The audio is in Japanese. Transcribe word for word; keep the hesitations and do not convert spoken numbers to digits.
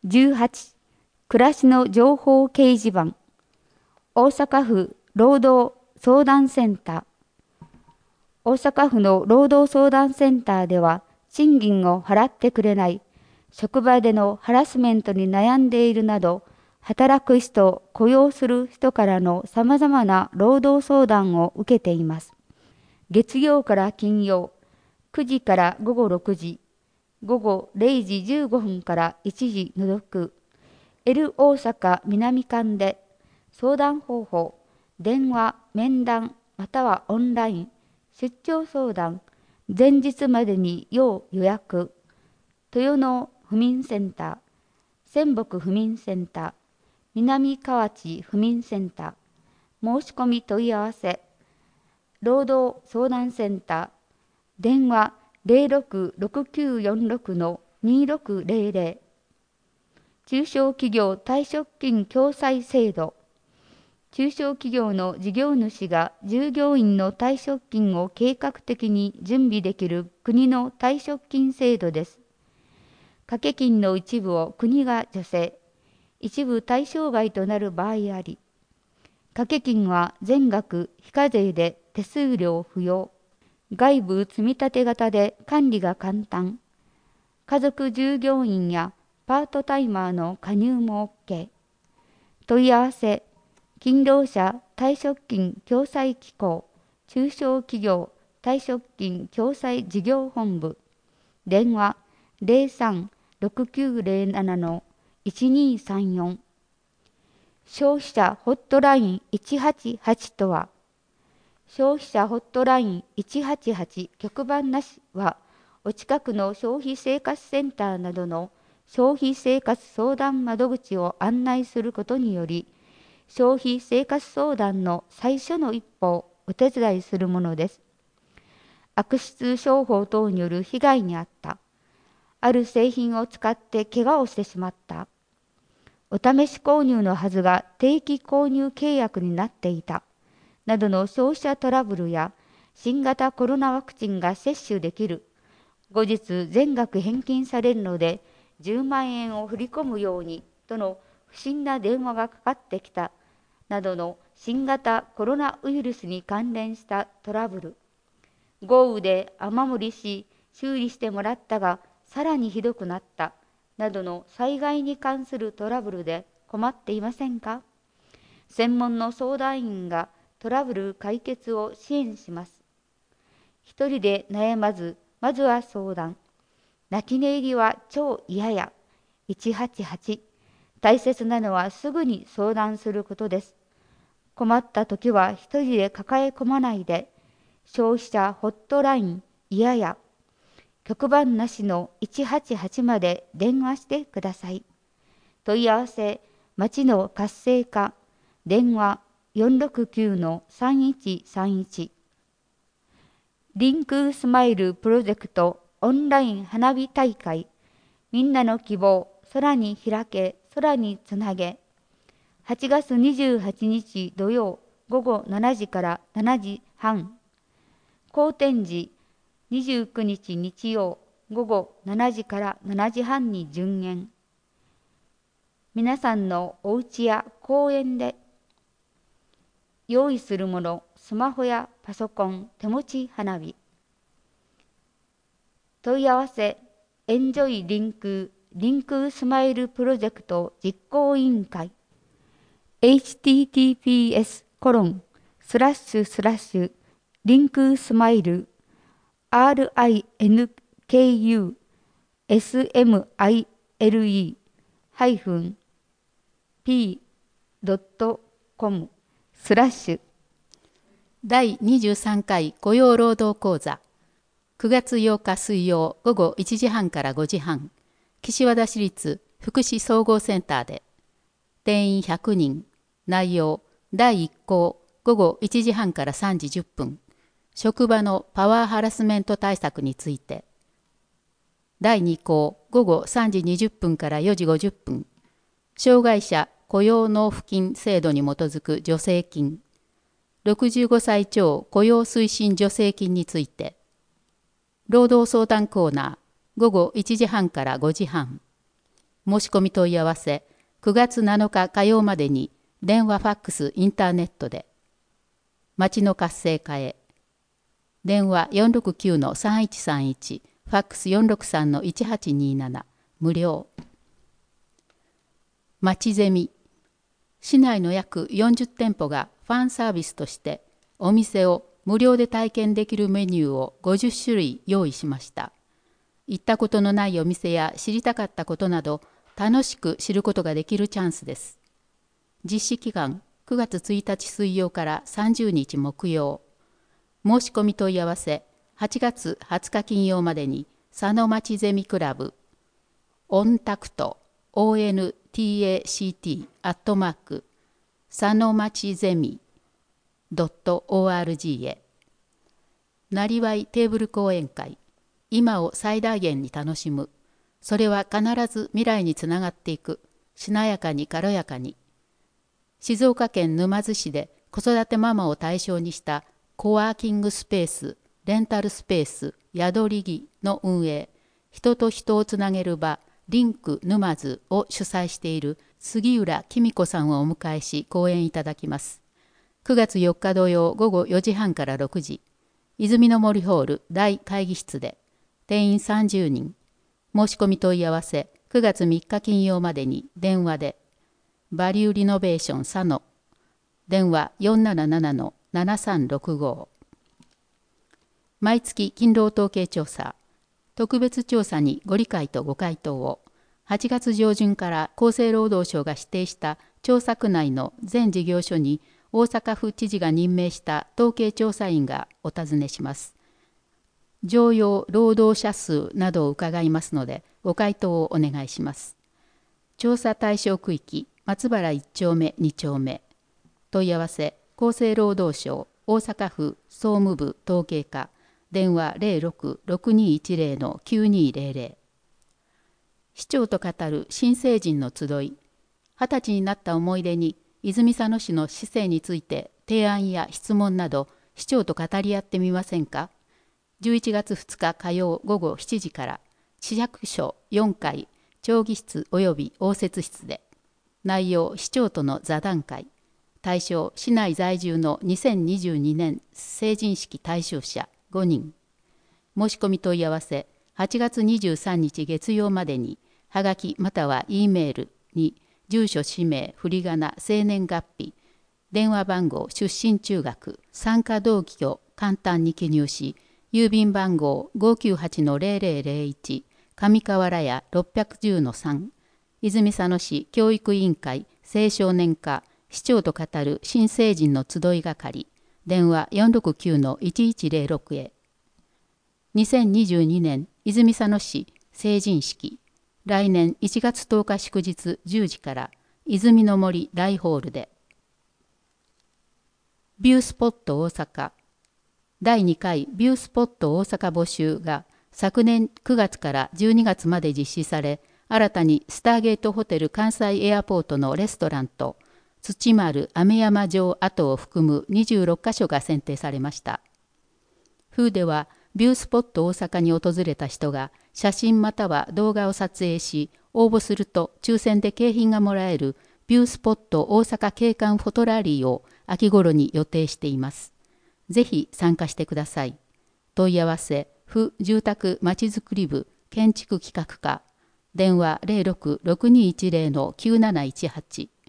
じゅうはち、暮らしの情報掲示板。大阪府労働相談センター。大阪府の労働相談センターでは、賃金を払ってくれない、職場でのハラスメントに悩んでいるなど、働く人、雇用する人からのさまざまな労働相談を受けています。月曜から金曜、くじからごごろくじ、ごごれいじじゅうごふんからいちじ除く、L 大阪南館で、相談方法、電話、面談、またはオンライン、出張相談、前日までに要予約、豊野府民センター、仙北府民センター、南河内府民センター、申し込み問い合わせ、労働相談センター、電話 ゼロろくろくきゅうよんろくのにろくゼロゼロ、中小企業退職金共済制度、中小企業の事業主が従業員の退職金を計画的に準備できる国の退職金制度です。掛け金の一部を国が助成、一部対象外となる場合あり、掛け金は全額非課税で手数料不要、外部積立型で管理が簡単、家族従業員やパートタイマーの加入も OK。問い合わせ、勤労者退職金共済機構中小企業退職金共済事業本部、電話 ゼロさんろくきゅうゼロななのいちにさんよん。消費者ホットラインいちはちはちとは、消費者ホットラインいちはちはち局番なしは、お近くの消費生活センターなどの消費生活相談窓口を案内することにより、消費生活相談の最初の一歩をお手伝いするものです。悪質商法等による被害に遭った。ある製品を使って怪我をしてしまった。お試し購入のはずが定期購入契約になっていた。などの消費者トラブルや、新型コロナワクチンが接種できる。後日全額返金されるので、じゅうまんえんを振り込むようにとの不審な電話がかかってきた。などの新型コロナウイルスに関連したトラブル。豪雨で雨漏りし、修理してもらったが、さらにひどくなった。などの災害に関するトラブルで困っていませんか？専門の相談員がトラブル解決を支援します。一人で悩まず、まずは相談。泣き寝入りは超嫌や。いちはちはち。大切なのはすぐに相談することです。困ったときは一人で抱え込まないで、消費者ホットラインいやや、局番なしのいちはちはちまで電話してください。問い合わせ、町の活性化、電話 よんろくきゅうのさんいちさんいち。リンクスマイルプロジェクトオンライン花火大会、みんなの希望、空に開け、空につなげ。はちがつにじゅうはちにち土曜ごごしちじからしちじはん。好天時にじゅうくにち日曜ごごしちじからしちじはんに順延。皆さんのお家や公園で用意するもの、スマホやパソコン、手持ち花火。問い合わせ、エンジョイリンク、リンクスマイルプロジェクト実行委員会。エイチティーティーピーエスコロンスラッシュスラッシュリンクスマイル アールアイエヌケーユーエスエムアイエルイー ハイフン ピー ドットコム スラッシュだいにじゅうさんかい雇用労働講座くがつようか水曜午後いちじはんからごじはん、岸和田市立福祉総合センターで、定員ひゃくにん、内容だいいっこう午後いちじはんからさんじじゅっぷん、職場のパワーハラスメント対策について、だいにこう午後さんじにじゅっぷんからよじごじゅっぷん、障害者雇用納付金制度に基づく助成金、ろくじゅうごさい超雇用推進助成金について、労働相談コーナー午後いちじはんからごじはん、 申し込み問い合わせくがつなのか火曜までに電話ファックスインターネットで。町の活性化へ。電話 よんろくきゅうのさんいちさんいち、ファックス よんろくさんのいちはちになな、無料。町ゼミ。市内の約よんじゅってんぽがファンサービスとしてお店を無料で体験できるメニューをごじゅっしゅるい用意しました。行ったことのないお店や知りたかったことなど楽しく知ることができるチャンスです。実施期間くがつついたち水曜からさんじゅうにち木曜。申し込み問い合わせはちがつはつか金曜までに佐野町ゼミクラブオンタクト オーエヌティーエーシーティー アットマーク佐野町ゼミ ドットオーアールジー へ。なりわいテーブル講演会。今を最大限に楽しむ。それは必ず未来につながっていく。しなやかに軽やかに。静岡県沼津市で子育てママを対象にしたコワーキングスペース、レンタルスペース、宿り木の運営、人と人をつなげる場、リンク沼津を主催している杉浦紀美子さんをお迎えし講演いただきます。くがつよっか土曜午後よじはんからろくじ、泉の森ホール大会議室で、定員さんじゅうにん。申し込み問い合わせくがつみっか金曜までに電話で。バリューリノベーション佐野。電話 よんななななのななさんろくご。毎月勤労統計調査。特別調査にご理解とご回答を。はちがつ上旬から厚生労働省が指定した調査区内の全事業所に大阪府知事が任命した統計調査員がお尋ねします。常用労働者数などを伺いますのでご回答をお願いします。調査対象区域松原いっちょうめにちょうめ。問い合わせ厚生労働省大阪府総務部統計課電話 ゼロろく ろくにいちゼロ のきゅうにゼロゼロ。市長と語る新成人の集い。二十歳になった思い出に泉佐野市の市政について提案や質問など市長と語り合ってみませんか。じゅういちがつふつか火曜午後しちじから市役所よんかい町議室及び応接室で。内容市長との座談会。対象市内在住のにせんにじゅうにねん成人式対象者ごにん。申し込み問い合わせはちがつにじゅうさんにち月曜までにはがきまたは E メールに住所氏名振り仮名生年月日電話番号出身中学参加動機を簡単に記入し郵便番号 ごきゅうはちのゼロゼロゼロいち 上河原屋ろっぴゃくじゅうのさん泉佐野市教育委員会青少年課市長と語る新成人の集い係電話 よんろくきゅうのいちいちゼロろく へ。にせんにじゅうにねん泉佐野市成人式。来年いちがつとおか祝日じゅうじから泉の森大ホールで。ビュースポット大阪。だいにかいビュースポット大阪募集が昨年くがつからじゅうにがつまで実施され、新たにスターゲートホテル関西エアポートのレストランと土丸飴山城跡を含むにじゅうろっかしょが選定されました。風ではビュースポット大阪に訪れた人が写真または動画を撮影し応募すると抽選で景品がもらえるビュースポット大阪景観フォトラリーを秋頃に予定しています。ぜひ参加してください。問い合わせ府住宅まちづくり部建築企画課電話 ゼロろく ろくにいちゼロのきゅうなないちはち